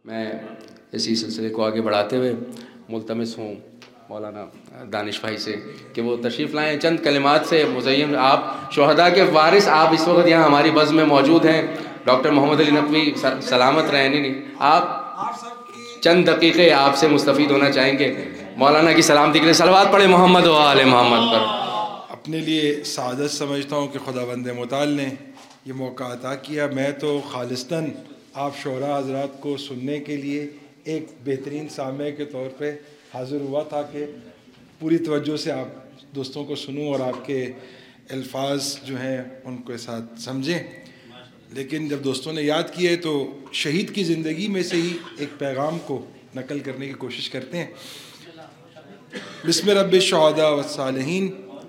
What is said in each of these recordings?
میں اسی سلسلے کو آگے بڑھاتے ہوئے ملتمس ہوں مولانا دانش بھائی سے کہ وہ تشریف لائیں، چند کلمات سے مزین. آپ شہداء کے وارث، آپ اس وقت یہاں ہماری بزم میں موجود ہیں. ڈاکٹر محمد علی نقوی سلامت رہیں. نہیں، آپ چند دقیقے آپ سے مستفید ہونا چاہیں گے. مولانا کی سلامتی کے لیے صلوات پڑھیں محمد و آل محمد پر. اپنے لیے سعادت سمجھتا ہوں کہ خداوند متعال نے یہ موقع عطا کیا. میں تو خالصتاً آپ شعراء حضرات کو سننے کے لیے ایک بہترین سامع کے طور پہ حاضر ہوا تھا کہ پوری توجہ سے آپ دوستوں کو سنوں اور آپ کے الفاظ جو ہیں ان کے ساتھ سمجھیں. لیکن جب دوستوں نے یاد کیا ہے تو شہید کی زندگی میں سے ہی ایک پیغام کو نقل کرنے کی کوشش کرتے ہیں. بسم رب الشہداء والصالحین.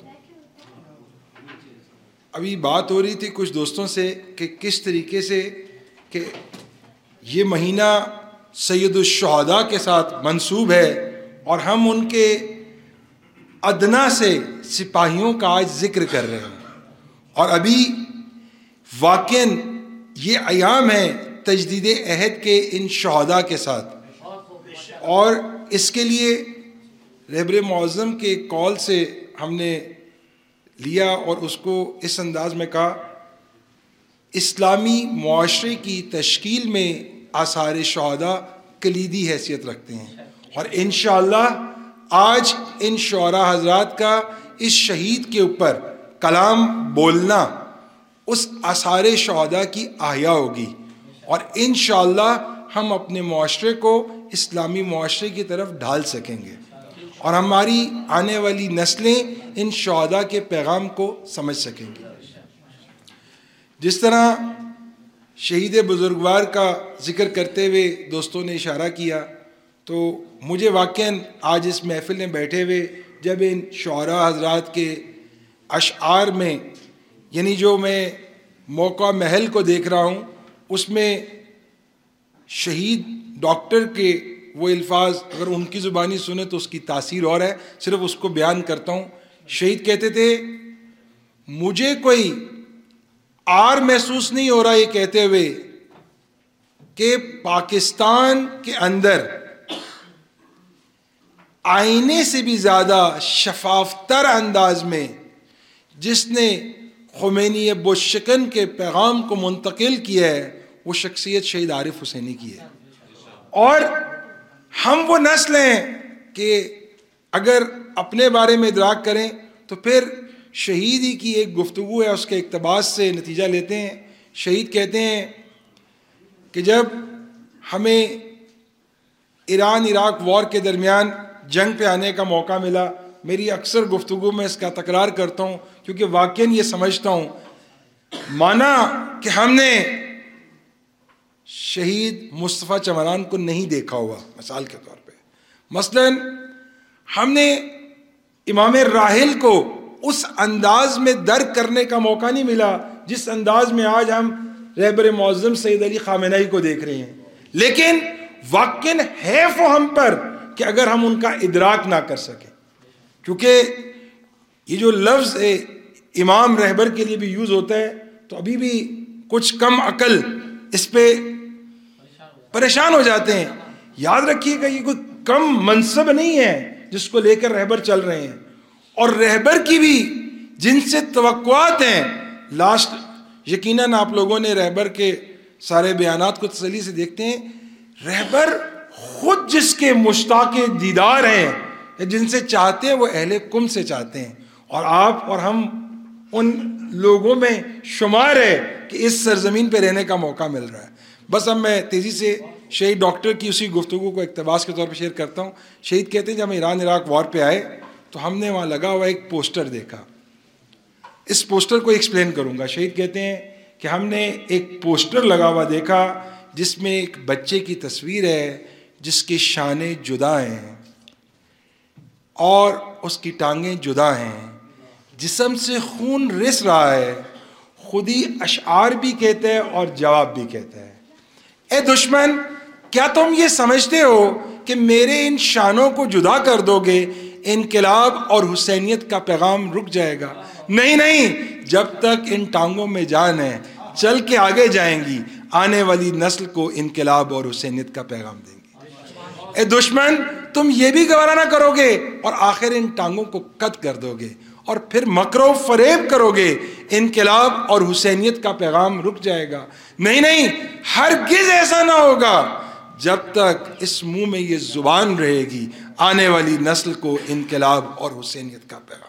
ابھی بات ہو رہی تھی کچھ دوستوں سے کہ کس طریقے سے کہ یہ مہینہ سید الشہداء کے ساتھ منسوب ہے اور ہم ان کے ادنا سے سپاہیوں کا آج ذکر کر رہے ہیں. اور ابھی واقعاً یہ ایام ہیں تجدید عہد کے ان شہداء کے ساتھ، اور اس کے لیے رہبر معظم کے قول سے ہم نے لیا اور اس کو اس انداز میں کہا: اسلامی معاشرے کی تشکیل میں آثار شہداء کلیدی حیثیت رکھتے ہیں، اور انشاءاللہ آج ان شعراء حضرات کا اس شہید کے اوپر کلام بولنا اس آثار شہداء کی احیا ہوگی، اور انشاءاللہ ہم اپنے معاشرے کو اسلامی معاشرے کی طرف ڈھال سکیں گے، اور ہماری آنے والی نسلیں ان شہداء کے پیغام کو سمجھ سکیں گی. جس طرح شہید بزرگوار کا ذکر کرتے ہوئے دوستوں نے اشارہ کیا، تو مجھے واقعاً آج اس محفل میں بیٹھے ہوئے جب ان شعراء حضرات کے اشعار میں، یعنی جو میں موقع محل کو دیکھ رہا ہوں، اس میں شہید ڈاکٹر کے وہ الفاظ اگر ان کی زبانی سنیں تو اس کی تاثیر اور ہے. صرف اس کو بیان کرتا ہوں. شہید کہتے تھے: مجھے کوئی آر محسوس نہیں ہو رہا یہ کہتے ہوئے کہ پاکستان کے اندر آئینے سے بھی زیادہ شفاف تر انداز میں جس نے خمینی بشکن کے پیغام کو منتقل کیا ہے وہ شخصیت شہید عارف حسینی کی ہے. اور ہم وہ نسل ہیں کہ اگر اپنے بارے میں ادراک کریں تو پھر شہید ہی کی ایک گفتگو ہے اس کے اقتباس سے نتیجہ لیتے ہیں. شہید کہتے ہیں کہ جب ہمیں ایران عراق وار کے درمیان جنگ پہ آنے کا موقع ملا، میری اکثر گفتگو میں اس کا تکرار کرتا ہوں کیونکہ واقعاً یہ سمجھتا ہوں مانا کہ ہم نے شہید مصطفیٰ چمران کو نہیں دیکھا ہوا. مثال کے طور پہ مثلاً ہم نے امام راحل کو اس انداز میں درک کرنے کا موقع نہیں ملا جس انداز میں آج ہم رہبر معظم سید علی خامنہئی کو دیکھ رہے ہیں. لیکن واقعاً حیف و ہم پر کہ اگر ہم ان کا ادراک نہ کر سکیں، کیونکہ یہ جو لفظ امام رہبر کے لیے بھی یوز ہوتا ہے تو ابھی بھی کچھ کم عقل اس پہ پریشان ہو جاتے ہیں. یاد رکھیے گا یہ کوئی کم منصب نہیں ہے جس کو لے کر رہبر چل رہے ہیں، اور رہبر کی بھی جن سے توقعات ہیں لاسٹ یقیناً آپ لوگوں نے رہبر کے سارے بیانات کو تسلی سے دیکھتے ہیں. رہبر خود جس کے مشتاق دیدار ہیں، جن سے چاہتے ہیں وہ اہل قم سے چاہتے ہیں، اور آپ اور ہم ان لوگوں میں شمار ہے کہ اس سرزمین پہ رہنے کا موقع مل رہا ہے. بس اب میں تیزی سے شہید ڈاکٹر کی اسی گفتگو کو اقتباس کے طور پہ شیئر کرتا ہوں. شہید کہتے ہیں جب ہم ایران عراق وار پہ آئے تو ہم نے وہاں لگا ہوا ایک پوسٹر دیکھا. اس پوسٹر کو ایکسپلین کروں گا. شہید کہتے ہیں کہ ہم نے ایک پوسٹر لگا ہوا دیکھا جس میں ایک بچے کی تصویر ہے جس کی شانیں جدا ہیں اور اس کی ٹانگیں جدا ہیں، جسم سے خون رس رہا ہے، خود ہی اشعار بھی کہتا ہے اور جواب بھی کہتا ہے: اے دشمن، کیا تم یہ سمجھتے ہو کہ میرے ان شانوں کو جدا کر دو گے انقلاب اور حسینیت کا پیغام رک جائے گا؟ نہیں نہیں، جب تک ان ٹانگوں میں جان ہے چل کے آگے جائیں گی. آنے والی نسل کو انقلاب اور حسینیت کا پیغام دیں گی۔ اے دشمن، تم یہ بھی گوارا نہ کرو گے اور آخر ان ٹانگوں کو قطع کر دو گے اور پھر مکر و فریب کرو گے، انقلاب اور حسینیت کا پیغام رک جائے گا۔ نہیں، ہرگز ایسا نہ ہوگا جب تک اس منہ میں یہ زبان رہے گی، آنے والی نسل کو انقلاب اور حسینیت کا پیغام۔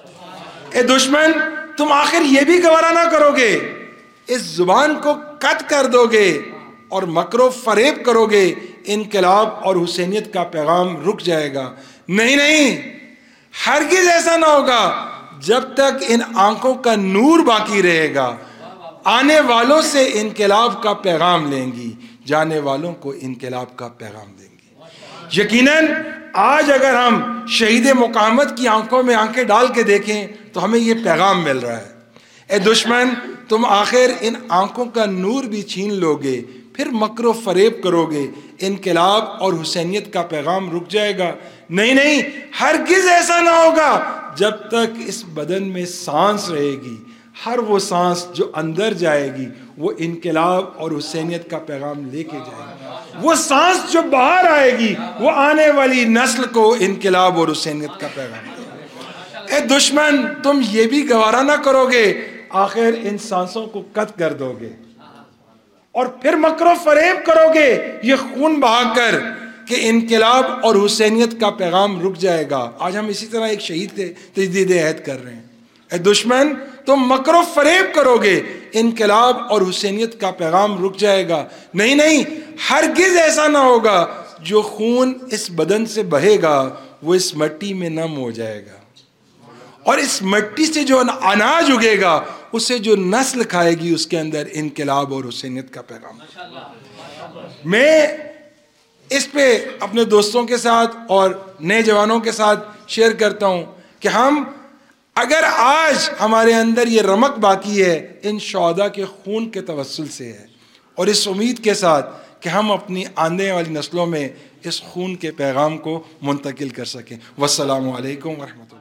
اے دشمن، تم آخر یہ بھی گوارا نہ کرو گے، اس زبان کو قطع کر دو گے اور مکر و فریب کرو گے، انقلاب اور حسینیت کا پیغام رک جائے گا۔ نہیں، ہرگز ایسا نہ ہوگا جب تک ان آنکھوں کا نور باقی رہے گا، آنے والوں سے انقلاب کا پیغام لیں گی، جانے والوں کو انقلاب کا پیغام دیں گی۔ یقیناً آج اگر ہم شہید مقاومت کی آنکھوں میں آنکھیں ڈال کے دیکھیں تو ہمیں یہ پیغام مل رہا ہے۔ اے دشمن، تم آخر ان آنکھوں کا نور بھی چھین لو گے، پھر مکر و فریب کرو گے، انقلاب اور حسینیت کا پیغام رک جائے گا۔ نہیں، ہرگز ایسا نہ ہوگا جب تک اس بدن میں سانس رہے گی، ہر وہ سانس جو اندر جائے گی وہ انقلاب اور حسینیت کا پیغام لے کے جائے گی، وہ سانس جو باہر آئے گی وہ آنے والی نسل کو انقلاب اور حسینیت کا پیغام دے گی۔ اے دشمن، تم یہ بھی گوارا نہ کرو گے، آخر ان سانسوں کو قطع کر دو گے اور پھر مکر و فریب کرو گے یہ خون بہا کر کہ انقلاب اور حسینیت کا پیغام رک جائے گا۔ آج ہم اسی طرح ایک شہید کے تجدید عہد کر رہے ہیں۔ اے دشمن، تم مکر و فریب کرو گے، انقلاب اور حسینیت کا پیغام رک جائے گا۔ نہیں، ہرگز ایسا نہ ہوگا، جو خون اس بدن سے بہے گا وہ اس مٹی میں نم ہو جائے گا اور اس مٹی سے جو اناج اگے گا اسے جو نسل کھائے گی اس کے اندر انقلاب اور حسینیت کا پیغام۔ میں اس پہ اپنے دوستوں کے ساتھ اور نئے جوانوں کے ساتھ شیئر کرتا ہوں کہ ہم اگر آج ہمارے اندر یہ رمق باقی ہے ان شہداء کے خون کے توسل سے ہے، اور اس امید کے ساتھ کہ ہم اپنی آنے والی نسلوں میں اس خون کے پیغام کو منتقل کر سکیں۔ والسلام علیکم ورحمۃ اللہ۔